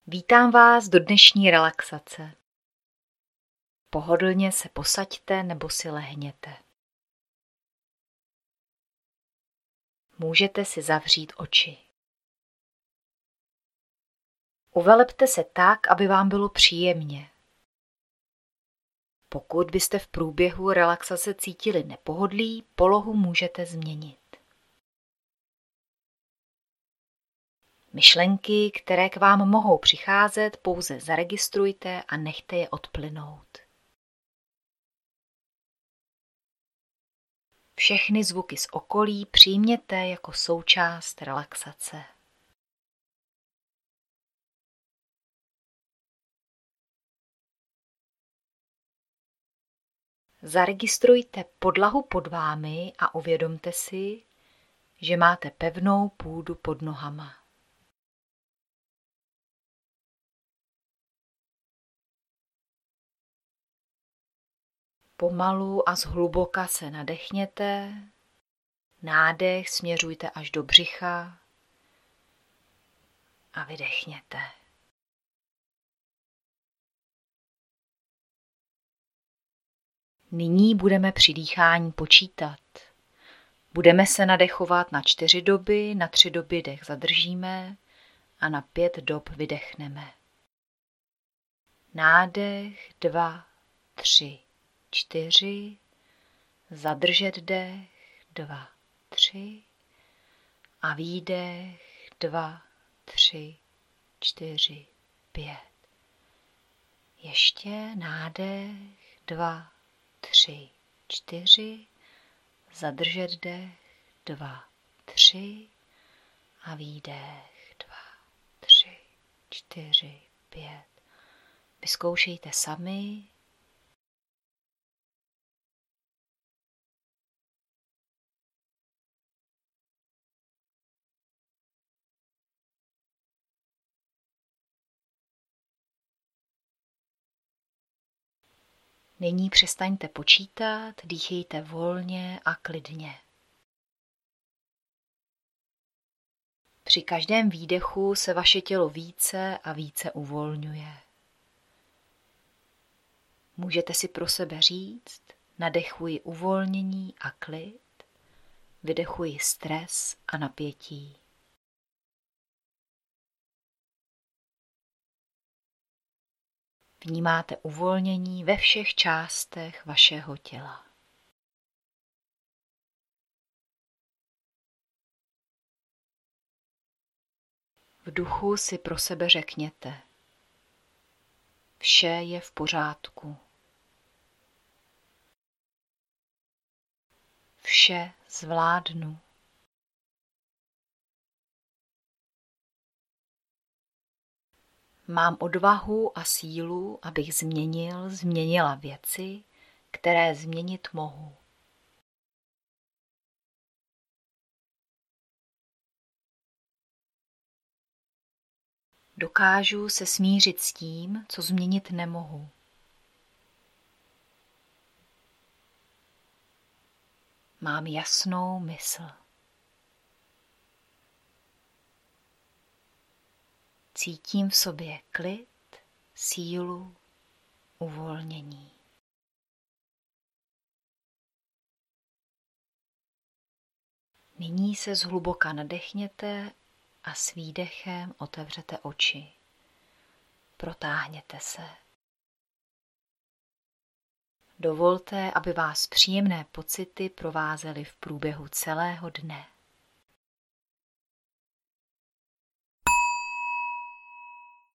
Vítám vás do dnešní relaxace. Pohodlně se posaďte nebo si lehněte. Můžete si zavřít oči. Uvelepte se tak, aby vám bylo příjemně. Pokud byste v průběhu relaxace cítili nepohodlí, polohu můžete změnit. Myšlenky, které k vám mohou přicházet, pouze zaregistrujte a nechte je odplynout. Všechny zvuky z okolí přijměte jako součást relaxace. Zaregistrujte podlahu pod vámi a uvědomte si, že máte pevnou půdu pod nohama. Pomalu a zhluboka se nadechněte, nádech směřujte až do břicha a vydechněte. Nyní budeme při dýchání počítat. Budeme se nadechovat na 4 doby, na 3 doby dech zadržíme a na 5 dob vydechneme. Nádech 2, 3, 4, zadržet dech 2, 3 a výdech 2, 3, 4, 5. Ještě nádech 2, 3, 4, zadržet dech 2, 3 a výdech 2, 3, 4, 5. Vyzkoušejte sami. Nyní přestaňte počítat, dýchejte volně a klidně. Při každém výdechu se vaše tělo více a více uvolňuje. Můžete si pro sebe říct, nadechuji uvolnění a klid, vydechuji stres a napětí. Vnímáte uvolnění ve všech částech vašeho těla. V duchu si pro sebe řekněte: vše je v pořádku. Vše zvládnu. Mám odvahu a sílu, abych změnila věci, které změnit mohu. Dokážu se smířit s tím, co změnit nemohu. Mám jasnou mysl. Cítím v sobě klid, sílu, uvolnění. Nyní se zhluboka nadechněte a s výdechem otevřete oči. Protáhněte se. Dovolte, aby vás příjemné pocity provázely v průběhu celého dne.